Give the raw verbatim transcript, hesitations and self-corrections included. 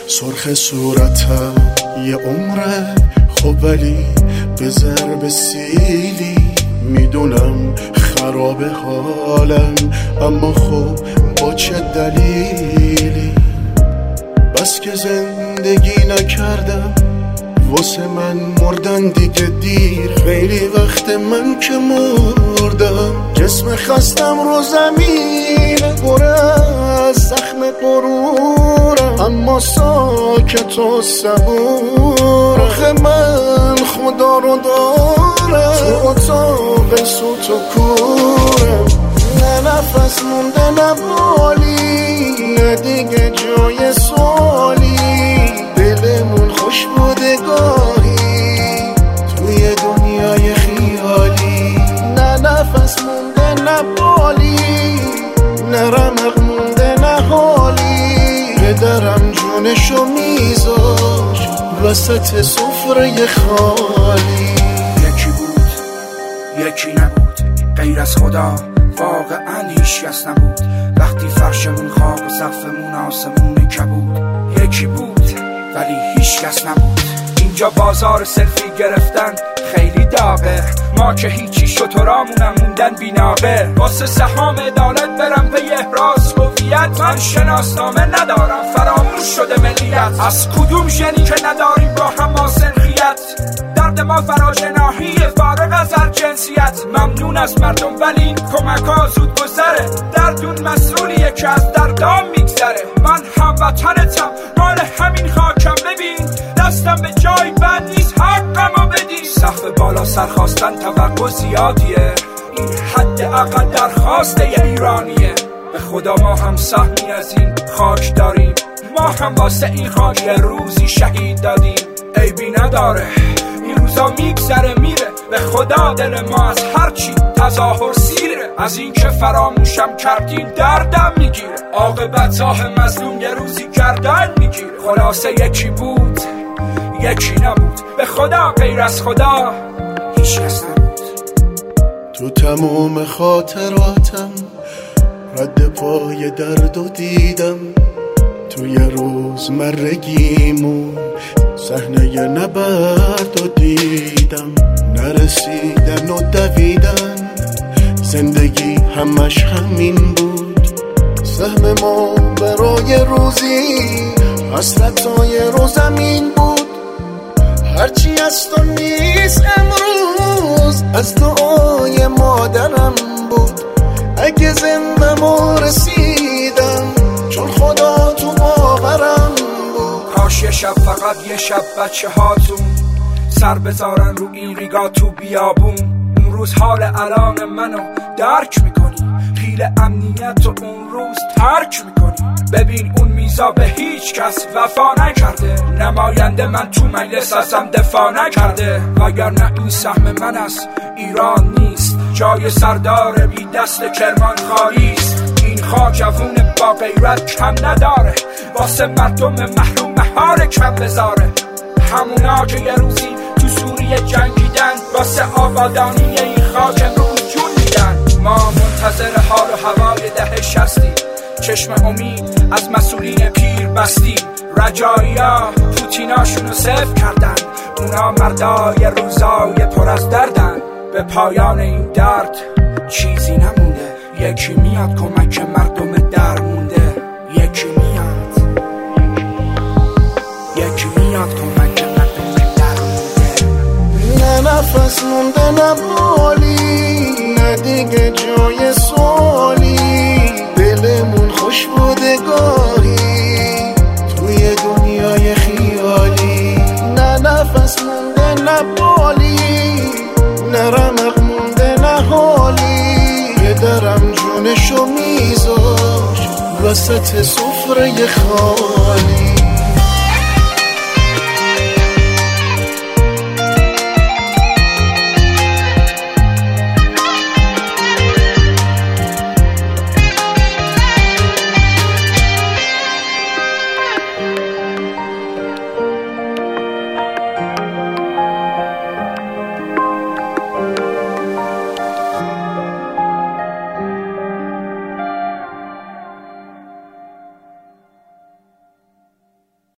سرخ صورتم یه عمره، خب ولی به ضرب سیلی میدونم خراب حالم، اما خب با چه دلیلی؟ بس که زندگی نکردم، واسه من مردن دیگه دیر، خیلی وقت من که مردم، جسم خستم رو زمین پر از زخم غرورم، اما ساکت و صبور. آخه من خدا رو دارم، تو اتاق سوت و کورم، نه نفس مونده نه بالی، نه دیگه جای سوالی، دلمون خوش بوده گاهی توی دنیای خیالی، نه نفس مونده نه بالی، نه رمق مونده نه حالی، پدرم جونشو میذاش وسط سفره خالی. یکی بود یکی نبود، غیر از خدا واقعا هیچ کس نبود، وقتی فرشمون خاک و سقفمون آسمون کبود. یکی بود ولی هیچ کس نبود. اینجا بازار سلفی گرفتن خیلی داغه، ما که هیچی شترامونم موندن بیناقه، واسه سهام عدالت برم به احراز هویت، من شناسنامه ندارم فراموش شده ملیت، از کدوم ژنی که نداریم با هم ماسنخیت، درد ما فراجناهی فارغ از هر جنسیت، ممنون از مردم ولی این کمک ها زود گذره، دردون مسئولیه که از دردام میگذره، من هموطنتم مال همین خاکم، ببین دستم به جای بد نیست حقمو بدین، سقف بالا سرخواستن توقع زیادیه، این حد اقل درخواسته ایرانیه، به خدا ما هم سهمی از این خاک داریم، ما هم واسه این خاک روزی شهید دادیم، عیبی نداره این روزا میگذره میره، به خدا دل ما از هرچی تظاهر سیره، از این که فراموشم کردین دردم میگیره، عاقبت آه مظلوم یه روزی گردن میگیره، خلاصه یکی بود یکی نبود، به خدا غیر از خدا هیچ کس نبود. تو تمام خاطراتم رد پای درد و دیدم، توی روزمرگیمون صحنه نبرد و دیدم، نرسیدن و دویدن زندگی همش همین بود، سهم ما برای روزی حسرتای رو زمین بود، هرچی از تو نیست امروز از دعای مادرم بود، اگه زندم و رسیدم چون خدا تو باورم بود، کاش یه شب فقط یه شب بچه هاتون سر بذارن رو این ریگا تو بیابون، اون روز حال الان منو درک میکنی، خیل امنیت و اون روز ترک میکنی، ببین اون میزا به هیچ کس وفا نکرده، نماینده من تو مجلس ازم دفاع نکرده، وگرنه این سهم من از ایران نیست، جای سردار بی دست کرمان خالیست، این خاک جوون با غیرت کم نداره، واسه مردم محروم مهار کم بذاره، همونا که یه روزی تو سوریه جنگیدن واسه آبادانی این خاک امروز جون میدن، ما منتظر حال و هوای ده شستی، چشم امید از مسئولین پیر بستیم، رجایی ها پوتیناشونو صفر کردن، اونا مردای روزای پر از دردن، به پایان این درد چیزی نمونده، یکی میاد کمک مردم در مونده، یکی میاد یکی میاد کمک مردم در مونده، نه نفس مونده نه بالی، نه دیگه جای سوالی، دلمون خوش بوده گاهی توی دنیای خیالی، نه نفس مونده نه بالی، نه رمق مونده نه حالی، پدرم جونشو میذاش وسط سفره خالی.